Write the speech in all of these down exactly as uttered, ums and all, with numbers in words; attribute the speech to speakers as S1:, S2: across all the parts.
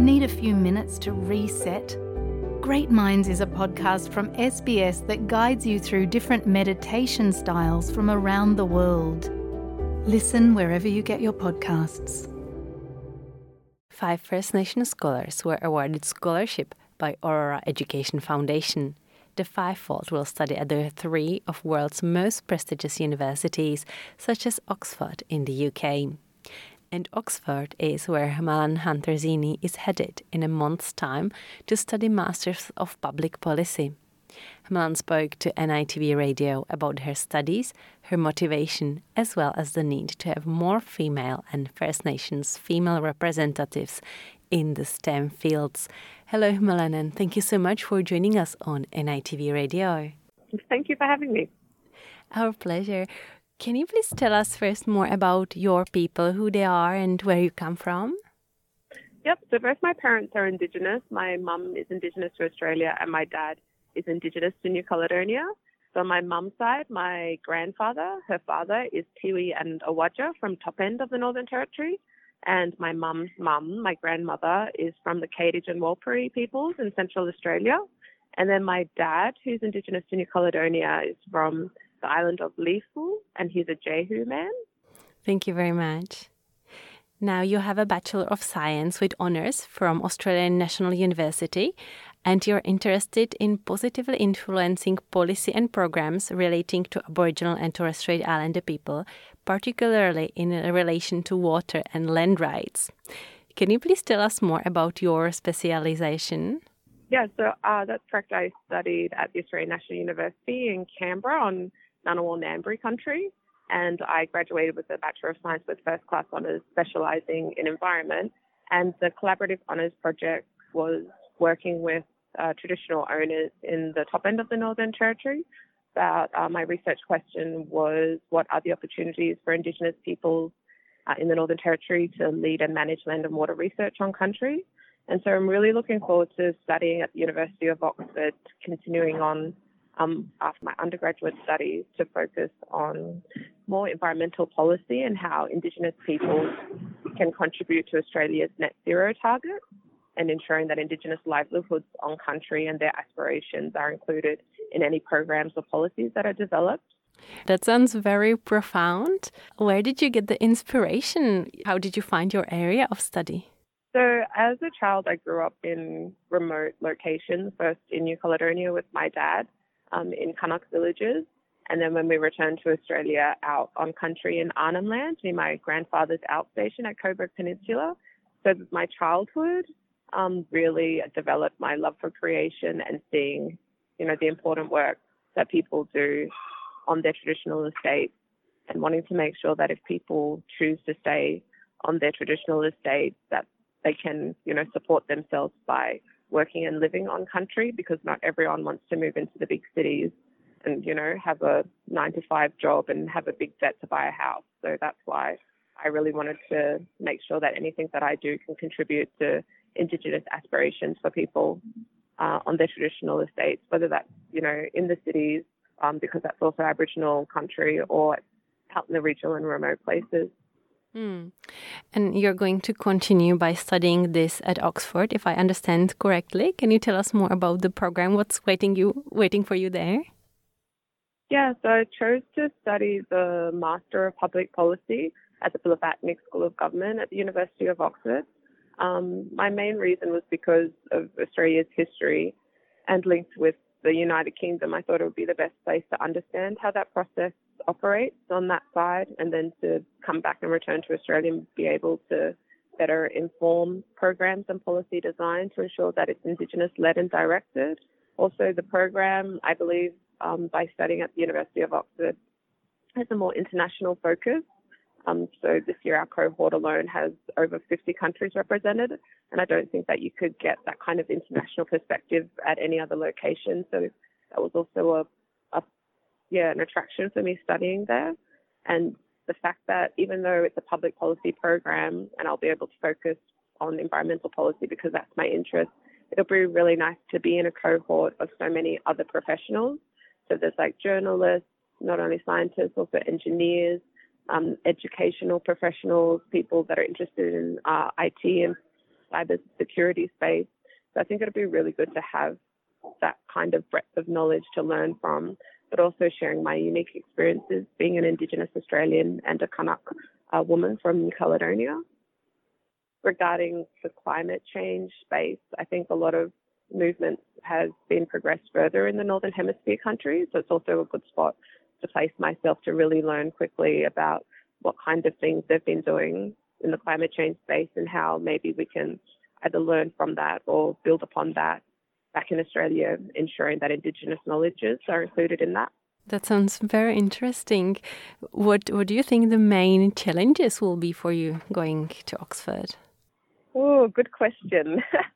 S1: Need a few minutes to reset? Great Minds is a podcast from S B S that guides you through different meditation styles from around the world. Listen wherever you get your podcasts.
S2: Five First Nations scholars were awarded scholarship by Aurora Education Foundation. The fivefold will study at the three of world's most prestigious universities, such as Oxford in the U K. And Oxford is where Hemalan Hunter-Zini is headed in a month's time to study Masters of Public Policy. Hemalan spoke to N I T V Radio about her studies, her motivation, as well as the need to have more female and First Nations female representatives in the STEM fields. Hello, Hemalan, and thank you so much for joining us on N I T V Radio.
S3: Thank you for having me.
S2: Our pleasure. Can you please tell us first more about your people, who they are and where you come from?
S3: Yep, so both my parents are Indigenous. My mum is Indigenous to Australia and my dad is Indigenous to New Caledonia. So on my mum's side, my grandfather, her father is Tiwi and Awadja from top end of the Northern Territory. And my mum's mum, my grandmother, is from the Kadij and Warlpiri peoples in Central Australia. And then my dad, who's Indigenous to New Caledonia, is from the island of Leefu, and he's a Jehu man.
S2: Thank you very much. Now, you have a Bachelor of Science with honours from Australian National University, and you're interested in positively influencing policy and programs relating to Aboriginal and Torres Strait Islander people, particularly in relation to water and land rights. Can you please tell us more about your specialisation?
S3: Yeah, so uh, that's correct. I studied at the Australian National University in Canberra on Ngunnawal Ngambri country, and I graduated with a Bachelor of Science with first class honours specialising in environment. And the collaborative honours project was working with uh, traditional owners in the top end of the Northern Territory. About, uh, my research question was, what are the opportunities for Indigenous peoples uh, in the Northern Territory to lead and manage land and water research on country? And so I'm really looking forward to studying at the University of Oxford, continuing on um, after my undergraduate studies to focus on more environmental policy and how Indigenous peoples can contribute to Australia's net zero target, and ensuring that Indigenous livelihoods on country and their aspirations are included in any programs or policies that are developed.
S2: That sounds very profound. Where did you get the inspiration? How did you find your area of study?
S3: So as a child, I grew up in remote locations, first in New Caledonia with my dad um, in Kanak villages. And then when we returned to Australia, out on country in Arnhem Land, near my grandfather's outstation at Coburg Peninsula. So my childhood um, really developed my love for creation and seeing, you know, the important work that people do on their traditional estates, and wanting to make sure that if people choose to stay on their traditional estates, that they can, you know, support themselves by working and living on country, because not everyone wants to move into the big cities and, you know, have a nine to five job and have a big debt to buy a house. So that's why I really wanted to make sure that anything that I do can contribute to Indigenous aspirations for people uh, on their traditional estates, whether that's, you know, in the cities, um, because that's also Aboriginal country, or out in the regional and remote places.
S2: Mm. And you're going to continue by studying this at Oxford, if I understand correctly. Can you tell us more about the program? What's waiting you waiting for you there?
S3: Yeah, so I chose to study the Master of Public Policy at the Blavatnik School of Government at the University of Oxford. Um, my main reason was because of Australia's history and linked with the United Kingdom. I thought it would be the best place to understand how that process operates on that side, and then to come back and return to Australia and be able to better inform programs and policy design to ensure that it's Indigenous-led and directed. Also, the program, I believe, um, by studying at the University of Oxford, has a more international focus. Um, so this year our cohort alone has over fifty countries represented, and I don't think that you could get that kind of international perspective at any other location. So that was also a, a yeah, an attraction for me studying there. And the fact that even though it's a public policy program and I'll be able to focus on environmental policy because that's my interest, it'll be really nice to be in a cohort of so many other professionals. So there's like journalists, not only scientists, also engineers, um, educational professionals, people that are interested in uh, I T and cybersecurity space. So I think it'd be really good to have that kind of breadth of knowledge to learn from, but also sharing my unique experiences being an Indigenous Australian and a Kanak uh, woman from New Caledonia. Regarding the climate change space, I think a lot of movement has been progressed further in the Northern Hemisphere countries. So it's also a good spot to place myself to really learn quickly about what kind of things they've been doing in the climate change space and how maybe we can either learn from that or build upon that back in Australia, ensuring that Indigenous knowledges are included in that.
S2: That sounds very interesting. What, what do you think the main challenges will be for you going to Oxford?
S3: Oh, good question.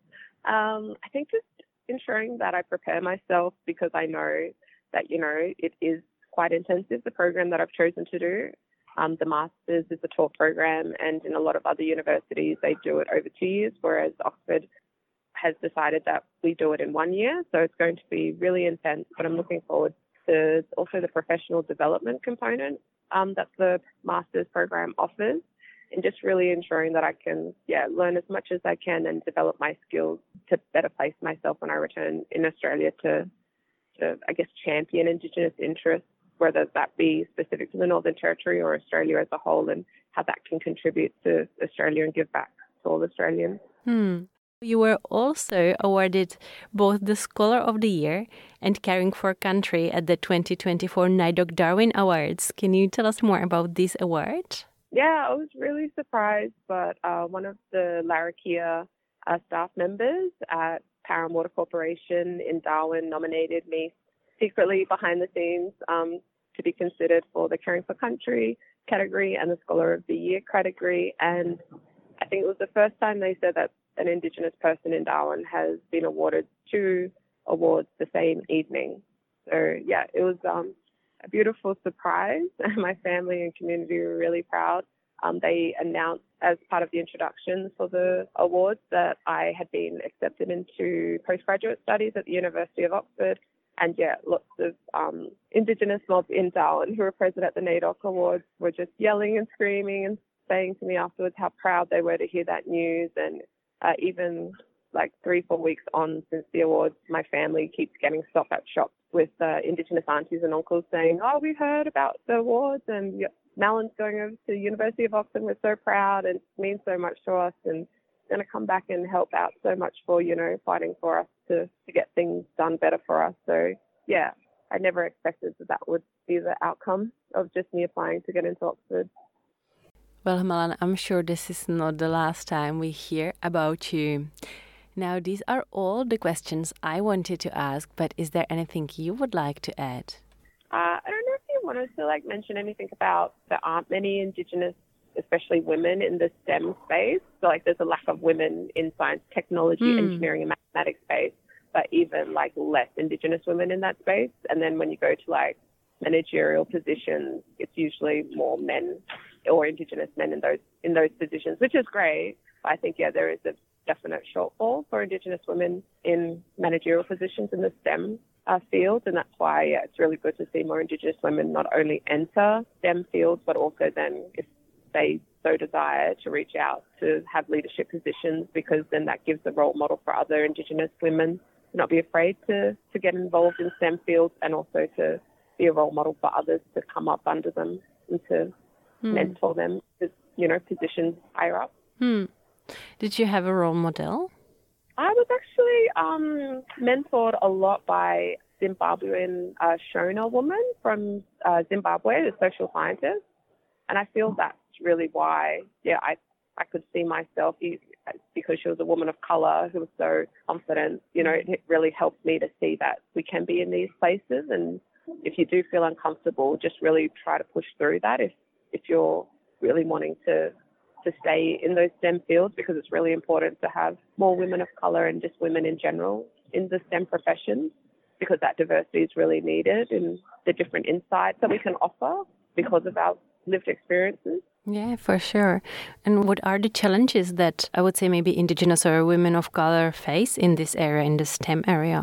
S3: um, I think just ensuring that I prepare myself, because I know that, you know, it is quite intensive, the program that I've chosen to do. Um, the Masters is a taught program, and in a lot of other universities, they do it over two years, whereas Oxford has decided that we do it in one year. So it's going to be really intense, but I'm looking forward to also the professional development component um, that the Masters program offers, and just really ensuring that I can, yeah, learn as much as I can and develop my skills to better place myself when I return in Australia to, to I guess, champion Indigenous interests, whether that be specific to the Northern Territory or Australia as a whole, and how that can contribute to Australia and give back to all Australians.
S2: Hmm. You were also awarded both the Scholar of the Year and Caring for Country at the twenty twenty-four NAIDOC Darwin Awards. Can you tell us more about this award?
S3: Yeah, I was really surprised, but uh, one of the Larrakia uh, staff members at Power and Water Corporation in Darwin nominated me secretly behind the scenes um, to be considered for the Caring for Country category and the Scholar of the Year category. And I think it was the first time they said that an Indigenous person in Darwin has been awarded two awards the same evening. So, yeah, it was um, a beautiful surprise. My family and community were really proud. Um, they announced as part of the introduction for the awards that I had been accepted into postgraduate studies at the University of Oxford. And, yeah, lots of um, Indigenous mobs in Darwin who were present at the NAIDOC Awards were just yelling and screaming and saying to me afterwards how proud they were to hear that news. And uh, even like three, four weeks on since the awards, my family keeps getting stopped at shops with uh, Indigenous aunties and uncles saying, oh, we heard about the awards and yeah, Mallin's going over to the University of Oxford. We're so proud and it means so much to us and going to come back and help out so much for, you know, fighting for us to, to get things done better for us. So, yeah, I never expected that that would be the outcome of just me applying to get into Oxford.
S2: Well, Malin, I'm sure this is not the last time we hear about you. Now, these are all the questions I wanted to ask, but is there anything you would like to add?
S3: Uh, I don't know if you wanted to like mention anything about there aren't many Indigenous, especially women, in the STEM space. So like there's a lack of women in science, technology, mm. engineering and mathematics space, but even like less Indigenous women in that space. And then when you go to like managerial positions, it's usually more men or Indigenous men in those in those positions, which is great. But I think, yeah, there is a definite shortfall for Indigenous women in managerial positions in the STEM uh, field, and that's why yeah, it's really good to see more Indigenous women not only enter STEM fields, but also then, if they so desire, to reach out to have leadership positions, because then that gives a role model for other Indigenous women to not be afraid to, to get involved in STEM fields, and also to be a role model for others to come up under them and to mm. mentor them to, you know, positions higher up.
S2: Hmm. Did you have a role model?
S3: I was actually um, mentored a lot by Zimbabwean uh, Shona woman from uh, Zimbabwe, the social scientist. And I feel that's really why, yeah, I, I could see myself, because she was a woman of colour who was so confident, you know, it really helped me to see that we can be in these places. And if you do feel uncomfortable, just really try to push through that if, if you're really wanting to to stay in those STEM fields, because it's really important to have more women of colour and just women in general in the STEM professions, because that diversity is really needed in the different insights that we can offer because of our lived experiences.
S2: Yeah, for sure. And what are the challenges that I would say maybe Indigenous or women of colour face in this area, in the STEM area?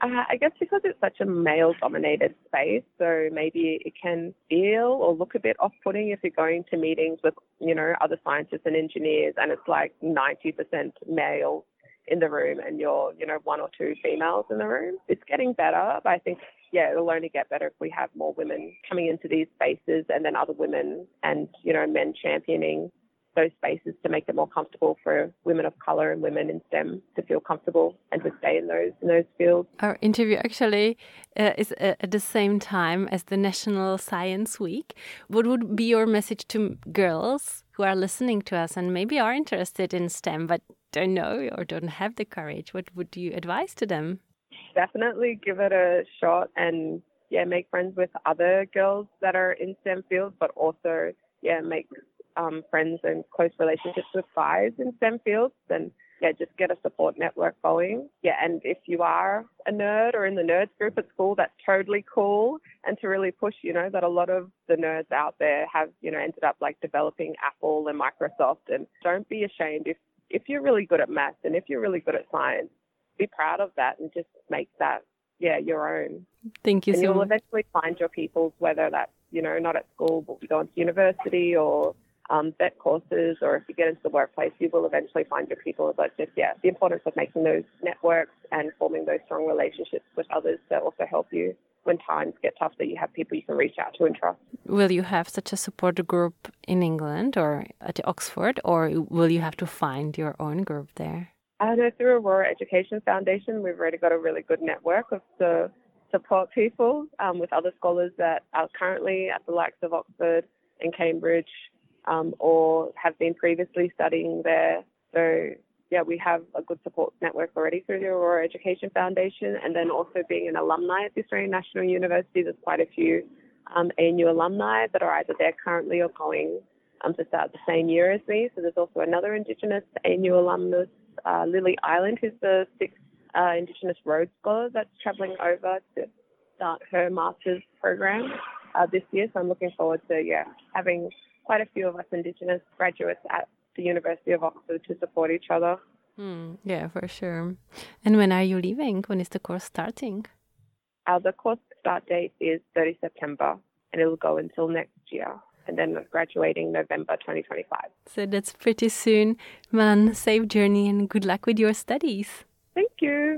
S3: Uh, I guess because it's such a male-dominated space, so maybe it can feel or look a bit off-putting if you're going to meetings with, you know, other scientists and engineers and it's like ninety percent male in the room and you're, you know, one or two females in the room. It's getting better, but I think, yeah, it'll only get better if we have more women coming into these spaces and then other women and, you know, men championing those spaces to make it more comfortable for women of colour and women in STEM to feel comfortable and to stay in those in those fields.
S2: Our interview actually uh, is uh, at the same time as the National Science Week. What would be your message to girls who are listening to us and maybe are interested in STEM but don't know or don't have the courage? What would you advise to them?
S3: Definitely give it a shot and, yeah, make friends with other girls that are in STEM fields, but also, yeah, make um, friends and close relationships with guys in STEM fields and, yeah, just get a support network going. Yeah, and if you are a nerd or in the nerds group at school, that's totally cool. And to really push, you know, that a lot of the nerds out there have, you know, ended up like developing Apple and Microsoft. And don't be ashamed if, if you're really good at maths and if you're really good at science, be proud of that and just make that, yeah, your own.
S2: Thank you
S3: and
S2: so much.
S3: You'll eventually find your peoples, whether that's, you know, not at school, but you go into university or um, vet courses, or if you get into the workplace, you will eventually find your people. But just, yeah, the importance of making those networks and forming those strong relationships with others that also help you when times get tough, that you have people you can reach out to and trust.
S2: Will you have such a support group in England or at Oxford, or will you have to find your own group there?
S3: I know through Aurora Education Foundation, we've already got a really good network of the support people um, with other scholars that are currently at the likes of Oxford and Cambridge um, or have been previously studying there. So, yeah, we have a good support network already through the Aurora Education Foundation. And then also being an alumni at the Australian National University, there's quite a few um, A N U alumni that are either there currently or going um, to start the same year as me. So there's also another Indigenous A N U alumnus, Uh, Lily Island, who's the sixth uh, Indigenous Rhodes Scholar that's travelling over to start her master's program uh, this year. So I'm looking forward to, yeah, having quite a few of us Indigenous graduates at the University of Oxford to support each other.
S2: Mm, yeah, for sure. And when are you leaving? When is the course starting?
S3: Uh, the course start date is thirtieth September and it will go until next year. And then graduating November twenty twenty-five.
S2: So that's pretty soon. Melan, safe journey and good luck with your studies.
S3: Thank you.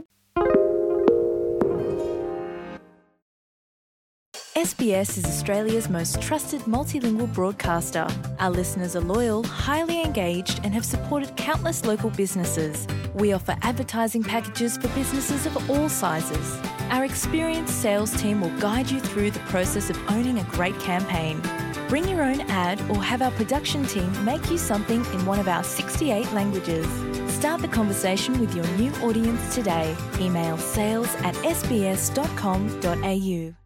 S4: S B S is Australia's most trusted multilingual broadcaster. Our listeners are loyal, highly engaged, and have supported countless local businesses. We offer advertising packages for businesses of all sizes. Our experienced sales team will guide you through the process of owning a great campaign. Bring your own ad or have our production team make you something in one of our sixty-eight languages. Start the conversation with your new audience today. Email sales at s b s dot com dot a u.